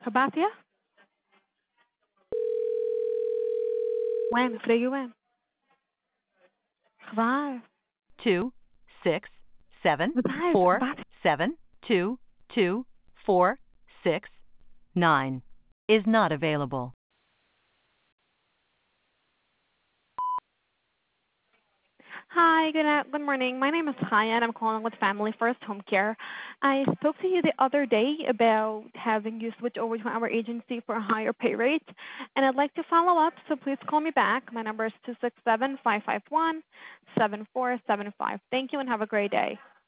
Cabatia? When? Fregue when? Waar? 26747222469 is not available. Hi, good morning. My name is Chaya, and I'm calling with Family First Home Care. I spoke to you the other day about having you switch over to our agency for a higher pay rate, and I'd like to follow up, so please call me back. My number is 267-551-7475. Thank you, and have a great day.